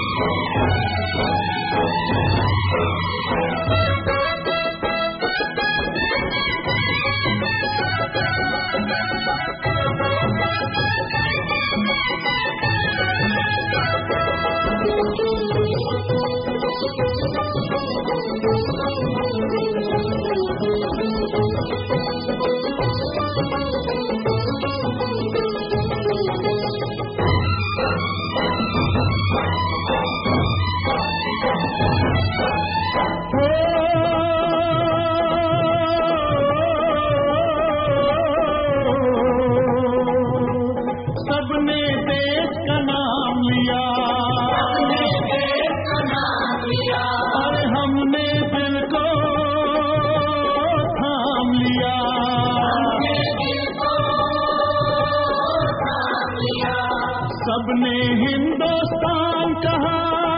सबने हिंदुस्तान कहा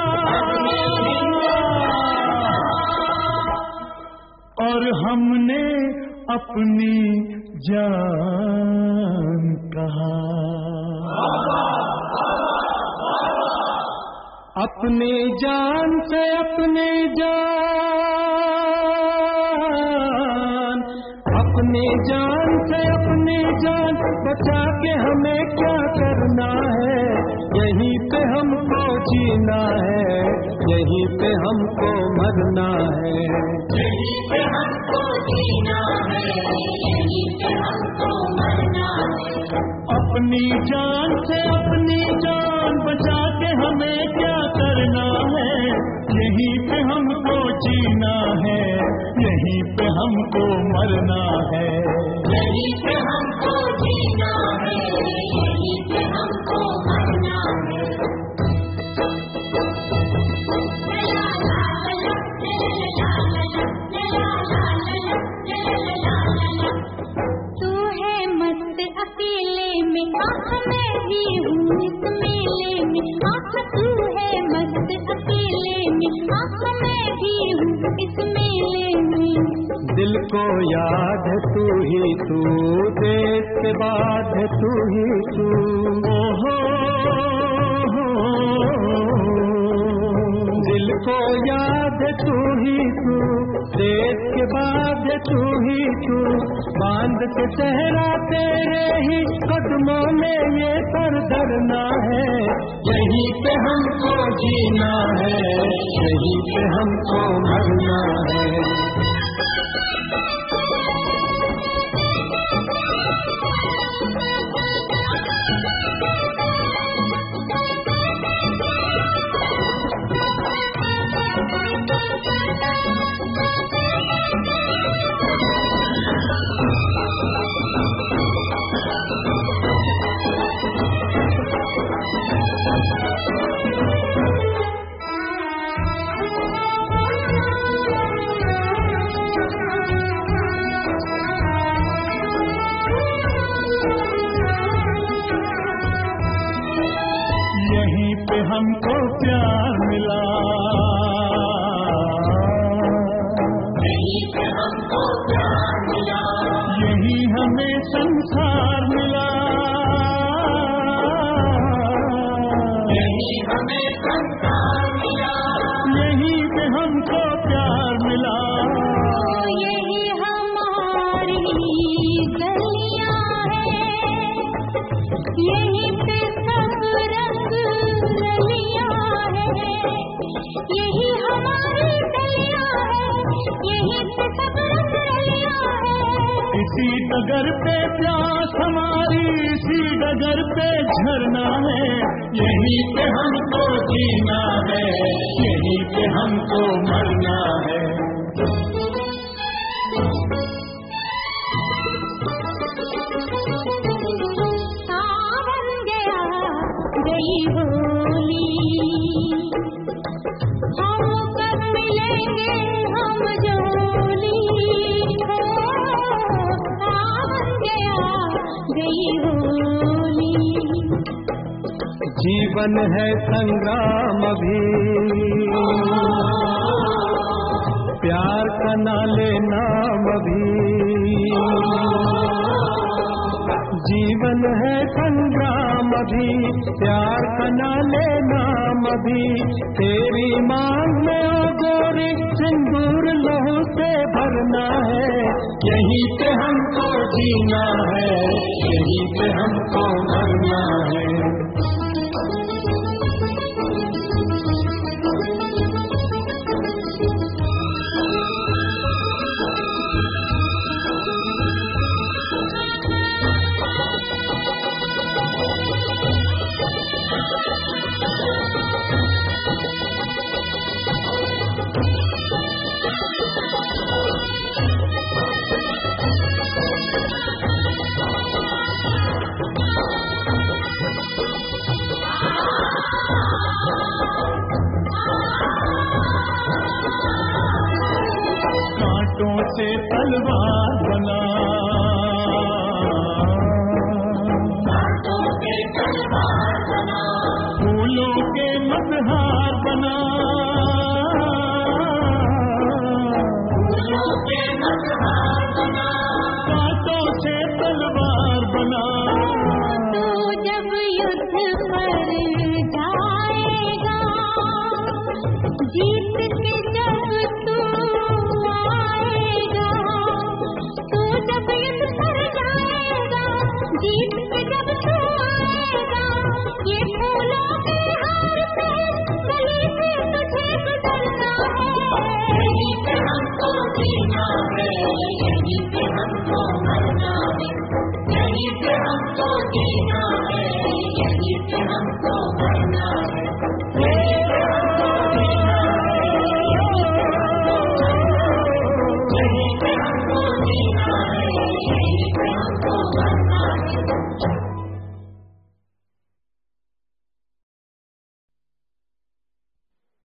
और हमने अपनी जान कहा। अपने जान से अपने जान, अपने जान से अपनी जान बचा के हमें क्या करना है। यहीं पे हमको जीना है, यहीं पे हमको मरना है। यहीं पे हमको जीना है, यहीं पे हमको मरना है। अपनी जान से अपनी जान बचा के हमें क्या करना है। यहीं पे हमको जीना है, यहीं पे हमको मरना है। यहीं पे हमको जीना है, यहीं पे हमको मरना है। तू है मस्त अकेले में, आँख मैं भी हूँ इस मेले में। आँख तू है मस्त अकेले में, आँख मैं भी हूँ इस मेले में। दिल को याद है तू ही तू, देश के बाद है तू ही तू। ओहो दिल को याद है तू ही तू, देश के बाद है तू ही तू। बांध के चेहरा तेरे ही कदमों में ये सर धरना है। यहीं पे हमको जीना है, यहीं पे हमको मरना है। यहीं पे हमको प्यार मिला, यहीं पे हमको प्यार मिला। यहीं हमें संसार मिला। यहीं हमें संसार मिला। यहीं पे हमको प्यार मिला। यही हमारी गलियां हैं, यहीं पे सब रंग रलियां हैं। यही हमारी गलियां हैं, यहीं पे सब रंग रलियां हैं। इसी डगर पे प्यास हमारी, इसी डगर पे झरना है। यहीं पे हमको जीना है, यहीं पे हमको मरना है। सावन गया गई होली, हम कब मिलेंगे हम जोली। हो सावन गया गई होली। जीवन है संग्राम अभी, प्यार का ना लेना अभी। जीवन है संग्राम अभी, प्यार का ना लेना अभी। तेरी मांग में ओ गोरी सिंदूर लहू से भरना है, यहीं पे हमको जीना है, यहीं पे हमको मरना है। कांटों से तलवार बना, कांटों से तलवार बना, फूलों के मजहार बना, फूलों के मजहार बना, कांटों से तलवार बना। तू जब युद्ध पर जाएगा, जीत के जब तू आएगा, तू जब युद्ध पर जाएगा, जीत के जब तू आएगा, ये फूलों के हार से गली से तुझे गुजरना है। यहीं पे हमको जीना है, यहीं पे हमको मरना है, यहीं पे हमको जीना है, यहीं पे हमको मरना है, यहीं पे हमको जीना है, यहीं पे हमको जीना है, यहीं पे हमको मरना है।